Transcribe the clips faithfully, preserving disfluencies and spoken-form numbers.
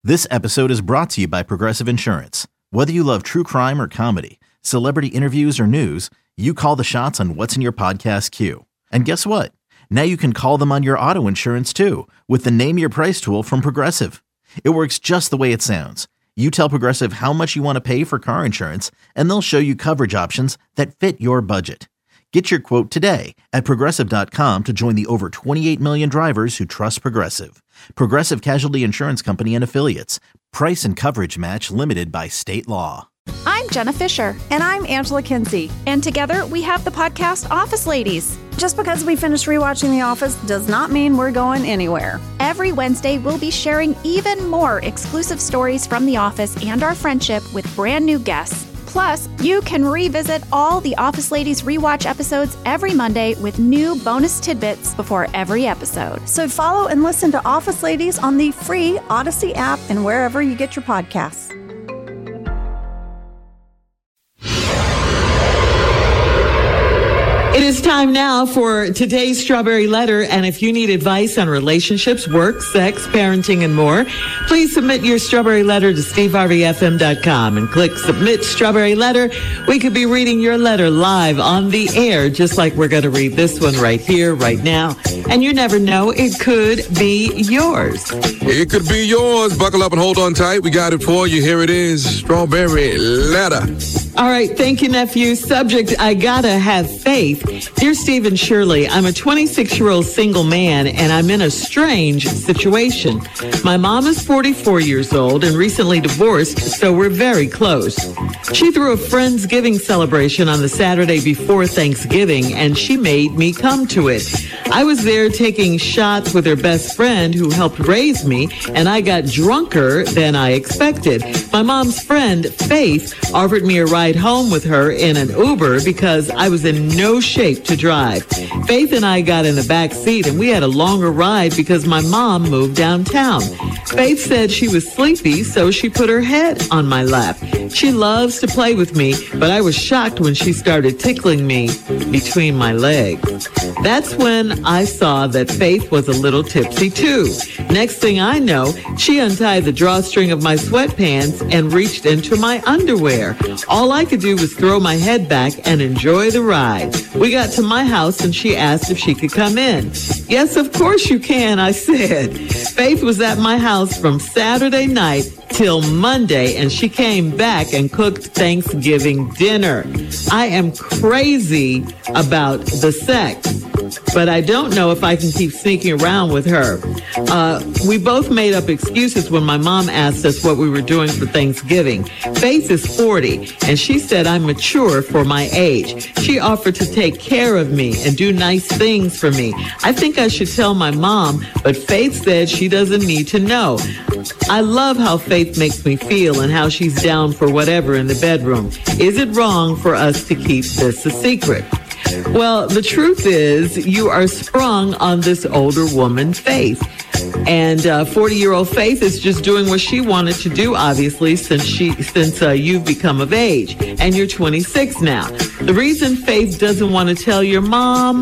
This episode is brought to you by Progressive Insurance. Whether you love true crime or comedy, celebrity interviews or news, you call the shots on what's in your podcast queue. And guess what? Now you can call them on your auto insurance too with the Name Your Price tool from Progressive. It works just the way it sounds. You tell Progressive how much you want to pay for car insurance, and they'll show you coverage options that fit your budget. Get your quote today at Progressive dot com to join the over twenty-eight million drivers who trust Progressive. Progressive Casualty Insurance Company and Affiliates. Price and coverage match limited by state law. I'm Jenna Fisher. And I'm Angela Kinsey. And together we have the podcast Office Ladies. Just because we finished rewatching The Office does not mean we're going anywhere. Every Wednesday, we'll be sharing even more exclusive stories from The Office and our friendship with brand new guests. Plus, you can revisit all the Office Ladies rewatch episodes every Monday with new bonus tidbits before every episode. So follow and listen to Office Ladies on the free Odyssey app and wherever you get your podcasts. It is time now for today's Strawberry Letter, and if you need advice on relationships, work, sex, parenting, and more, please submit your Strawberry Letter to steve harvey f m dot com and click Submit Strawberry Letter. We could be reading your letter live on the air, just like we're going to read this one right here, right now. And you never know, it could be yours. It could be yours. Buckle up and hold on tight. We got it for you. Here it is, Strawberry Letter. All right, thank you, nephew. Subject, I gotta have faith. Dear Steve and Shirley, I'm a twenty-six-year-old single man, and I'm in a strange situation. My mom is forty-four years old and recently divorced, so we're very close. She threw a Friendsgiving celebration on the Saturday before Thanksgiving, and she made me come to it. I was there taking shots with her best friend who helped raise me, and I got drunker than I expected. My mom's friend, Faith, offered me a ride home with her in an Uber because I was in no shape to drive. Faith and I got in the back seat, and we had a longer ride because my mom moved downtown. Faith said she was sleepy, so she put her head on my lap. She loves to play with me, but I was shocked when she started tickling me between my legs. That's when I saw that Faith was a little tipsy too. Next thing I know, she untied the drawstring of my sweatpants and reached into my underwear. All I could do was throw my head back and enjoy the ride. We got to my house and she asked if she could come in. Yes, of course you can, I said. Faith was at my house from Saturday night till Monday, and she came back and cooked Thanksgiving dinner. I am crazy about the sex, but I don't know if I can keep sneaking around with her. Uh, we both made up excuses when my mom asked us what we were doing for Thanksgiving. Faith is forty, and she said I'm mature for my age. She offered to take care of me and do nice things for me. I think I should tell my mom, but Faith said she doesn't need to know. I love how Faith makes me feel and how she's down for whatever in the bedroom. Is it wrong for us to keep this a secret? Well, the truth is you are sprung on this older woman, Faith. And uh, forty-year-old Faith is just doing what she wanted to do, obviously, since she since uh, you've become of age. And you're twenty-six now. The reason Faith doesn't want to tell your mom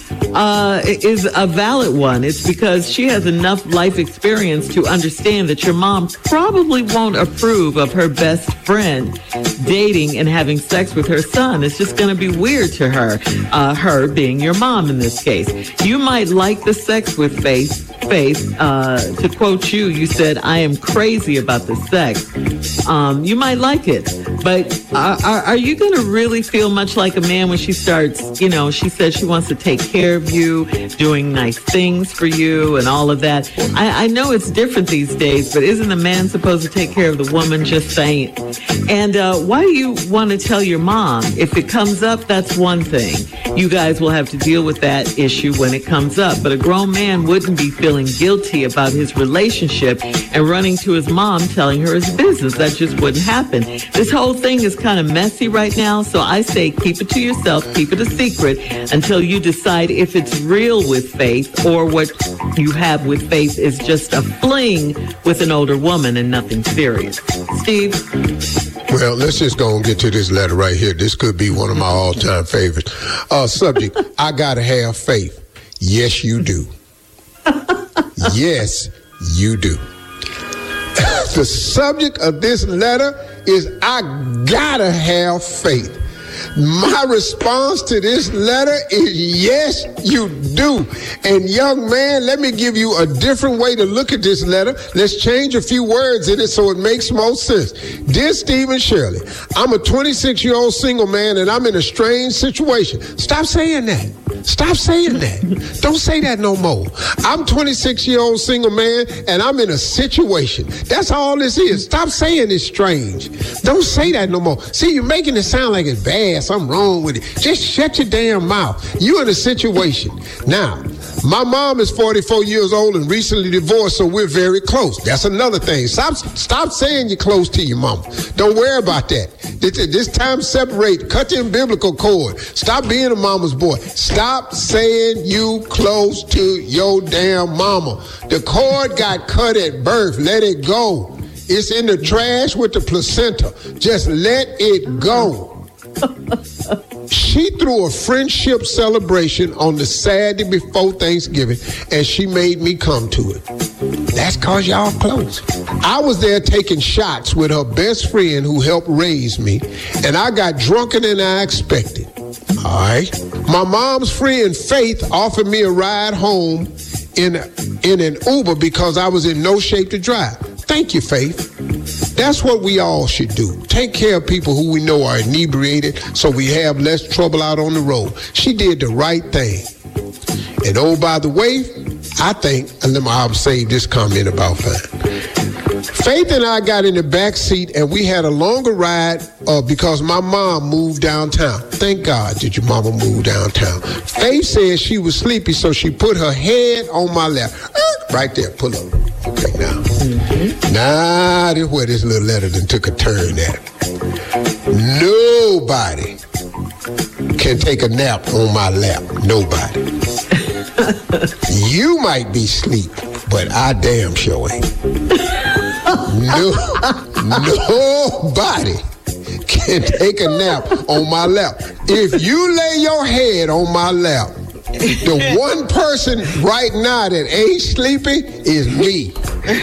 uh, is a valid one. It's because she has enough life experience to understand that your mom probably won't approve of her best friend dating and having sex with her son. It's just going to be weird to her, uh, her being your mom in this case. You might like the sex with Faith. Faith, uh, to quote you, you said, I am crazy about the sex. Um, you might like it, but are, are, are you going to really feel much like a man when she starts, you know, she says she wants to take care of you, doing nice things for you and all of that. I, I know it's different these days, but isn't a man supposed to take care of the woman? Just saying. And uh, why do you want to tell your mom? If it comes up, that's one thing. You guys will have to deal with that issue when it comes up. But a grown man wouldn't be feeling guilty about his relationship and running to his mom telling her his business. That just wouldn't happen. This whole thing is kind of messy right now, so I say keep it to yourself, keep it a secret until you decide if it's real with Faith or what you have with Faith is just a fling with an older woman and nothing serious. Steve? Well, let's just go and get to this letter right here. This could be one of my all-time favorites. Uh, subject, I gotta have faith. Yes, you do. Yes, you do. The subject of this letter is I gotta have faith. My response to this letter is yes, you do. And young man, let me give you a different way to look at this letter. Let's change a few words in it so it makes more sense. Dear Stephen Shirley, I'm a twenty-six-year-old single man and I'm in a strange situation. Stop saying that. Stop saying that. Don't say that no more. I'm twenty-six-year-old single man and I'm in a situation. That's all this is. Stop saying it's strange. Don't say that no more. See, you're making it sound like it's bad. Something wrong with it. Just shut your damn mouth. You're in a situation. Now, my mom is forty-four years old and recently divorced, so we're very close. That's another thing. Stop stop saying you're close to your mama. Don't worry about that. This, this time separate. Cut the umbilical cord. Stop being a mama's boy. Stop saying you close to your damn mama. The cord got cut at birth. Let it go. It's in the trash with the placenta. Just let it go. She threw a friendship celebration on the Saturday before Thanksgiving, and she made me come to it. That's cause y'all close. I was there taking shots with her best friend who helped raise me, and I got drunker than I expected. All right. My mom's friend Faith offered me a ride home in in an Uber because I was in no shape to drive. Thank you, Faith. That's what we all should do. Take care of people who we know are inebriated so we have less trouble out on the road. She did the right thing. And oh, by the way, I think, and let me I'll save this comment about fine. Faith and I got in the back seat and we had a longer ride uh, because my mom moved downtown. Thank God did your mama move downtown. Faith said she was sleepy, so she put her head on my lap. Right there, pull up. Okay, now. Mm-hmm. Now, this is where this little letter done took a turn at. Nobody can take a nap on my lap. Nobody. You might be asleep, but I damn sure ain't. No, nobody can take a nap on my lap. If you lay your head on my lap, the one person right now that ain't sleeping is me.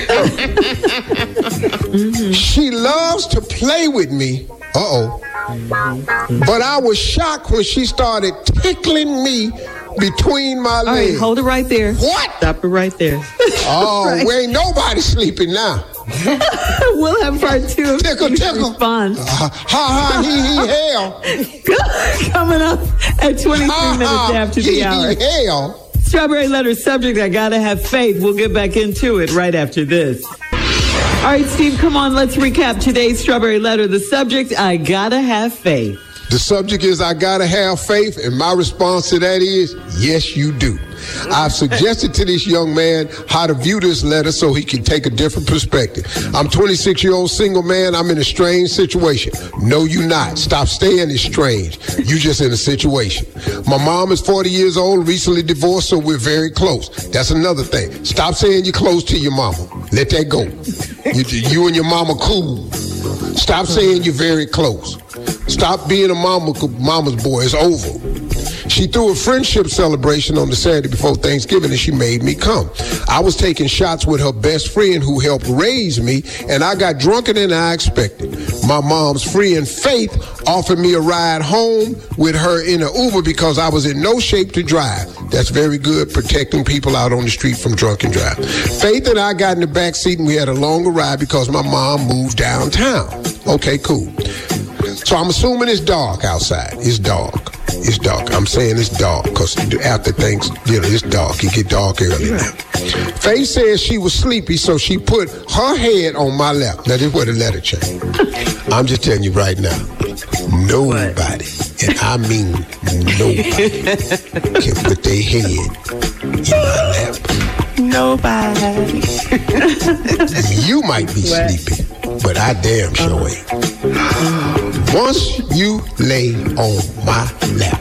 Mm-hmm. She loves to play with me. Uh-oh. Mm-hmm. But I was shocked when she started tickling me between my legs. All right, hold it right there. What? Stop it right there. Oh, right. We ain't nobody sleeping now. We'll have part two of tickle, tickle. Response. Uh, ha, ha, he, he, hell. Coming up at twenty-three ha, minutes ha, after he, the hour. He, hell. Strawberry letter subject, I gotta have faith. We'll get back into it right after this. All right, Steve, come on. Let's recap today's Strawberry letter. The subject, I gotta have faith. The subject is I gotta have faith, and my response to that is, yes, you do. I've suggested to this young man how to view this letter so he can take a different perspective. I'm twenty-six-year-old single man. I'm in a strange situation. No, you not. Stop saying it's strange. You just in a situation. My mom is forty years old, recently divorced, so we're very close. That's another thing. Stop saying you're close to your mama. Let that go. You, you and your mama cool. Stop saying you're very close. Stop being a mama, mama's boy. It's over. She threw a friendship celebration on the Saturday before Thanksgiving, and she made me come. I was taking shots with her best friend who helped raise me, and I got drunker than I expected. My mom's friend, Faith, offered me a ride home with her in an Uber because I was in no shape to drive. That's very good, protecting people out on the street from drunken driving. Faith and I got in the back seat, and we had a longer ride because my mom moved downtown. Okay, cool. So I'm assuming it's dark outside. It's dark. It's dark. I'm saying it's dark because after things, you know, it's dark. It get dark early now. Faith says she was sleepy, so she put her head on my lap. Now, this is where the letter changed. I'm just telling you right now, nobody, and I mean nobody, can put their head in my lap. Nobody. You might be what? sleepy, but I damn sure ain't. Once you lay on my lap,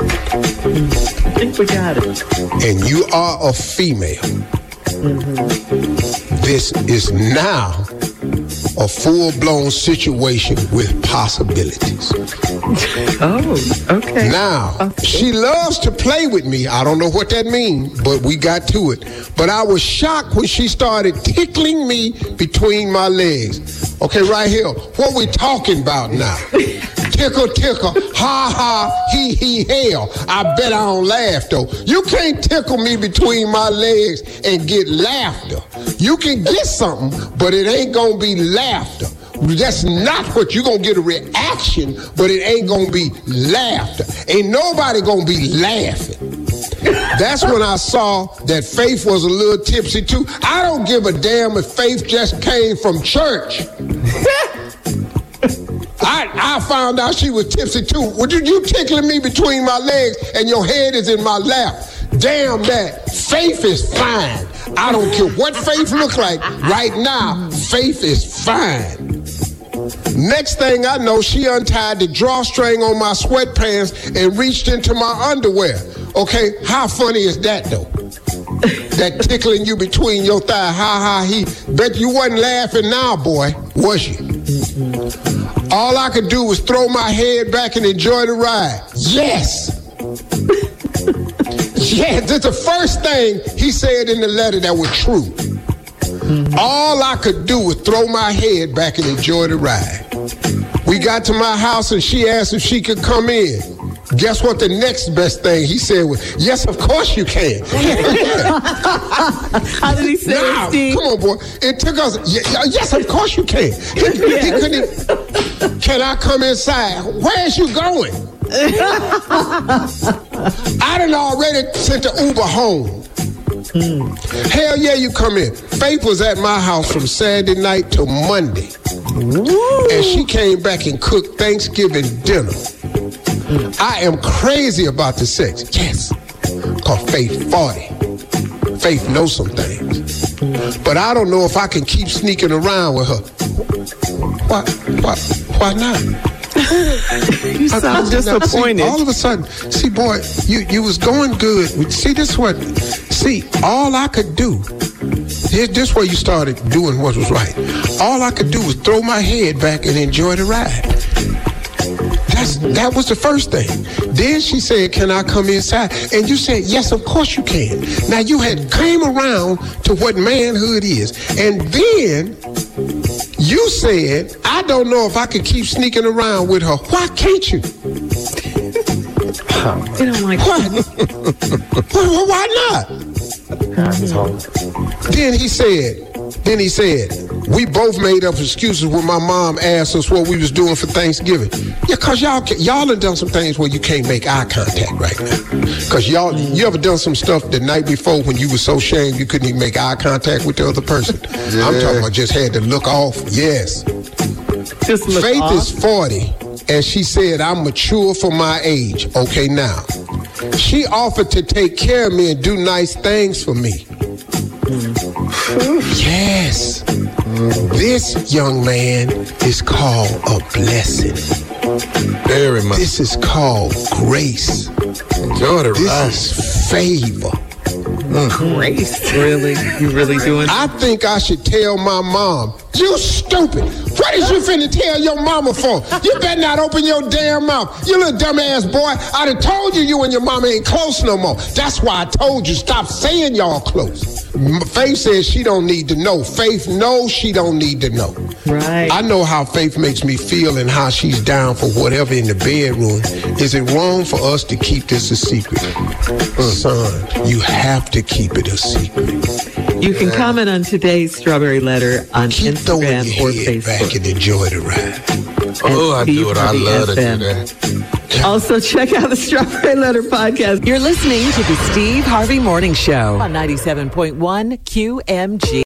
I think we got it. And you are a female, mm-hmm. This is now a full-blown situation with possibilities. Oh, okay. Now, okay. she loves to play with me. I don't know what that means, but we got to it. But I was shocked when she started tickling me between my legs. Okay, right here. What we talking about now? Tickle, tickle, ha, ha, he, he, hell. I bet I don't laugh, though. You can't tickle me between my legs and get laughter. You can get something, but it ain't gonna be laughter. That's not what you're gonna get, a reaction, but it ain't gonna be laughter. Ain't nobody gonna be laughing. That's when I saw that Faith was a little tipsy too. I don't give a damn if Faith just came from church. I, I found out she was tipsy too. Would you, you tickling me between my legs and your head is in my lap? Damn that. Faith is fine. I don't care what Faith look like. Right now, Faith is fine. Next thing I know, she untied the drawstring on my sweatpants and reached into my underwear. Okay, how funny is that though? That tickling you between your thigh, ha ha he. Bet you wasn't laughing now, boy, was you? Mm-mm. All I could do was throw my head back and enjoy the ride. Yes. Yes, that's the first thing he said in the letter that was true. Mm-hmm. All I could do was throw my head back and enjoy the ride. We got to my house and she asked if she could come in. Guess what the next best thing he said was, yes, of course you can. How did he say nah, it, Steve? Come on, boy. It took us, yes, of course you can. He, yes. he couldn't, can I come inside? Where's you going? I done already sent the Uber home. Mm. Hell yeah, you come in. Faith was at my house from Saturday night till Monday. Ooh. And she came back and cooked Thanksgiving dinner. Mm. I am crazy about the sex. Yes. Cause Faith forty. Faith knows some things. Mm. But I don't know if I can keep sneaking around with her. Why, why, why not? You sound I, I, disappointed. See, all of a sudden, see, boy, you, you was going good. See, this what, see, all I could do, here's this where you started doing what was right. All I could do was throw my head back and enjoy the ride. That's, that was the first thing. Then she said, can I come inside? And you said, yes, of course you can. Now, you had came around to what manhood is. And then you said, I don't know if I could keep sneaking around with her. Why can't you? You don't like why? why, why not? Then he said, then he said, we both made up excuses when my mom asked us what we was doing for Thanksgiving. Yeah, cause y'all y'all have done some things where you can't make eye contact right now. Cause y'all, you ever done some stuff the night before when you were so ashamed you couldn't even make eye contact with the other person? Yeah. I'm talking about just had to look off. Yes. Just look Faith off. is forty, and she said, I'm mature for my age. Okay, now. She offered to take care of me and do nice things for me. Yes. This young man is called a blessing. Very much. This is called grace. Enjoy the this ride. is favor. Mm. Grace? Really? You really doing I think I should tell my mom, you stupid. What is you finna tell your mama for? You better not open your damn mouth. You little dumbass boy. I done told you you and your mama ain't close no more. That's why I told you stop saying y'all close. Faith says she don't need to know. Faith knows she don't need to know. Right. I know how Faith makes me feel and how she's down for whatever in the bedroom. Is it wrong for us to keep this a secret? Mm. Son, you have to keep it a secret. You can comment on today's Strawberry Letter on keep Instagram your or head Facebook. Back and enjoy the ride. Oh, I do it. I love to do that. Also, check out the Strawberry Letter podcast. You're listening to the Steve Harvey Morning Show on ninety-seven point one Q M G.